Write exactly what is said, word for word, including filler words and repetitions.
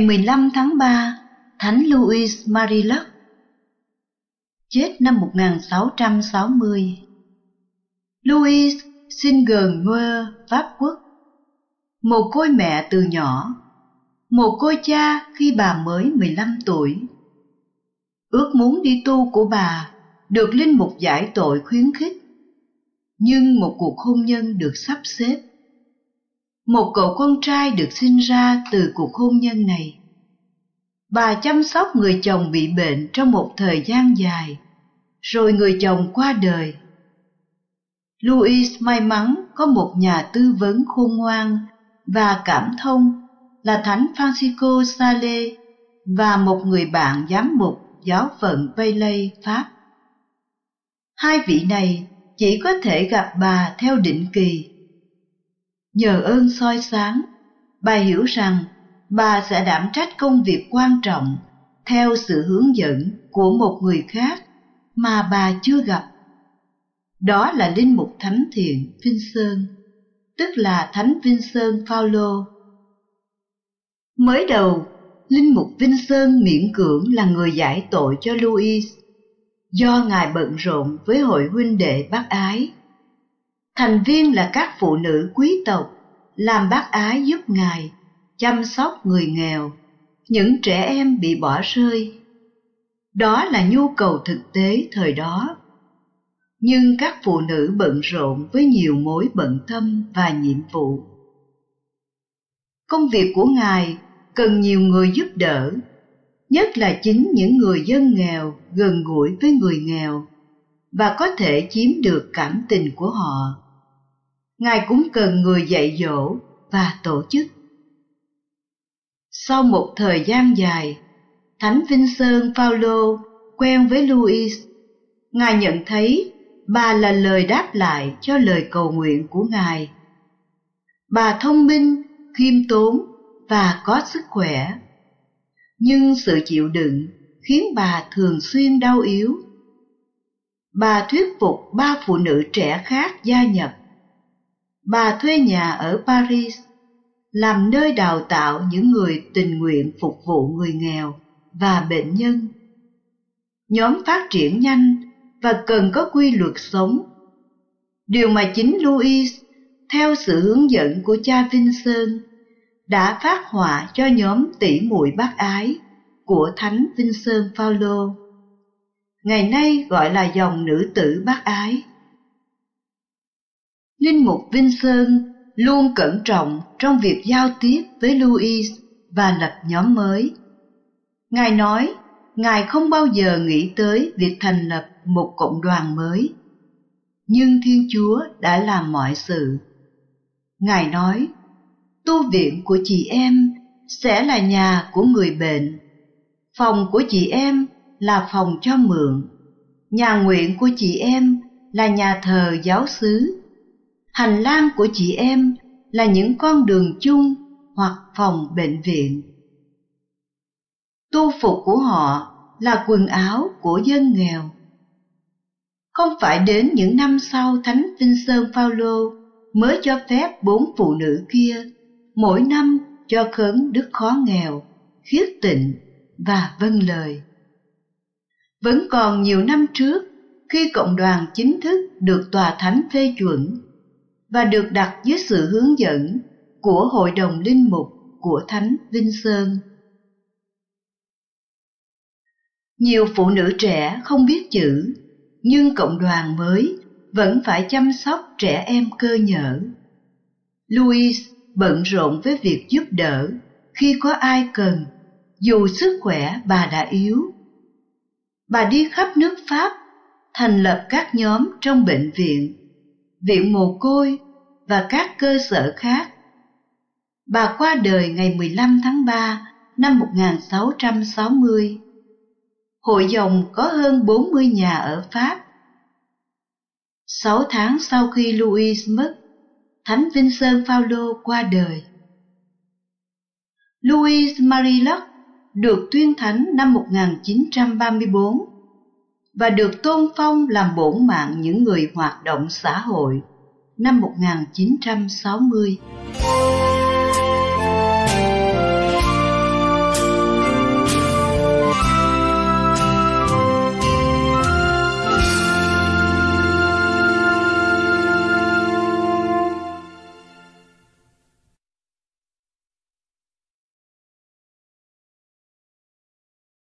Ngày mười lăm tháng ba, Thánh Louis Marillac, chết năm một nghìn sáu trăm sáu mươi. Louis sinh gần Meaux, Pháp Quốc. Mồ côi mẹ từ nhỏ, mồ côi cha khi bà mới mười lăm tuổi. Ước muốn đi tu của bà được linh mục giải tội khuyến khích, nhưng một cuộc hôn nhân được sắp xếp. Một cậu con trai được sinh ra từ cuộc hôn nhân này. Bà chăm sóc người chồng bị bệnh trong một thời gian dài, rồi người chồng qua đời. Louis may mắn có một nhà tư vấn khôn ngoan và cảm thông là Thánh Francisco Sales và một người bạn giám mục giáo phận Valley, Pháp. Hai vị này chỉ có thể gặp bà theo định kỳ. Nhờ ơn soi sáng, bà hiểu rằng bà sẽ đảm trách công việc quan trọng theo sự hướng dẫn của một người khác mà bà chưa gặp. Đó là linh mục thánh thiện Vincent, tức là Thánh Vincent Paulo. Mới đầu, linh mục Vincent miễn cưỡng là người giải tội cho Louis, do ngài bận rộn với hội huynh đệ bác ái. Thành viên là các phụ nữ quý tộc làm bác ái giúp ngài chăm sóc người nghèo, những trẻ em bị bỏ rơi. Đó là nhu cầu thực tế thời đó. Nhưng các phụ nữ bận rộn với nhiều mối bận tâm và nhiệm vụ. Công việc của ngài cần nhiều người giúp đỡ, nhất là chính những người dân nghèo gần gũi với người nghèo và có thể chiếm được cảm tình của họ. Ngài cũng cần người dạy dỗ và tổ chức. Sau một thời gian dài, Thánh Vincent Paulo quen với Louis. Ngài nhận thấy bà là lời đáp lại cho lời cầu nguyện của ngài. Bà thông minh, khiêm tốn và có sức khỏe. Nhưng sự chịu đựng khiến bà thường xuyên đau yếu. Bà thuyết phục ba phụ nữ trẻ khác gia nhập. Bà thuê nhà ở Paris, làm nơi đào tạo những người tình nguyện phục vụ người nghèo và bệnh nhân. Nhóm phát triển nhanh và cần có quy luật sống. Điều mà chính Louis, theo sự hướng dẫn của cha Vincent, đã phát họa cho nhóm tỷ muội bác ái của Thánh Vincent Paulo, ngày nay gọi là dòng nữ tử bác ái. Linh mục Vincent luôn cẩn trọng trong việc giao tiếp với Louis và lập nhóm mới. Ngài nói, Ngài không bao giờ nghĩ tới việc thành lập một cộng đoàn mới, nhưng Thiên Chúa đã làm mọi sự. Ngài nói, tu viện của chị em sẽ là nhà của người bệnh, phòng của chị em là phòng cho mượn, nhà nguyện của chị em là nhà thờ giáo xứ, hành lang của chị em là những con đường chung hoặc phòng bệnh viện. Tu phục của họ là quần áo của dân nghèo. Không phải đến những năm sau Thánh Vincent Paulo mới cho phép bốn phụ nữ kia mỗi năm cho khấn đức khó nghèo, khiết tịnh và vâng lời. Vẫn còn nhiều năm trước, khi cộng đoàn chính thức được Tòa Thánh phê chuẩn và được đặt dưới sự hướng dẫn của Hội đồng Linh mục của Thánh Vincent. Nhiều phụ nữ trẻ không biết chữ, nhưng cộng đoàn mới vẫn phải chăm sóc trẻ em cơ nhở. Louis bận rộn với việc giúp đỡ khi có ai cần, dù sức khỏe bà đã yếu. Bà đi khắp nước Pháp, thành lập các nhóm trong bệnh viện, viện mồ côi và các cơ sở khác. Bà qua đời ngày mười lăm tháng ba năm một nghìn sáu trăm sáu mươi. Hội dòng có hơn bốn mươi nhà ở Pháp. Sáu tháng sau khi Louis mất, Thánh Vincent Paulo qua đời. Louis Marillac được tuyên thánh năm một nghìn chín trăm ba mươi tư và được tôn phong làm bổn mạng những người hoạt động xã hội năm một nghìn chín trăm sáu mươi.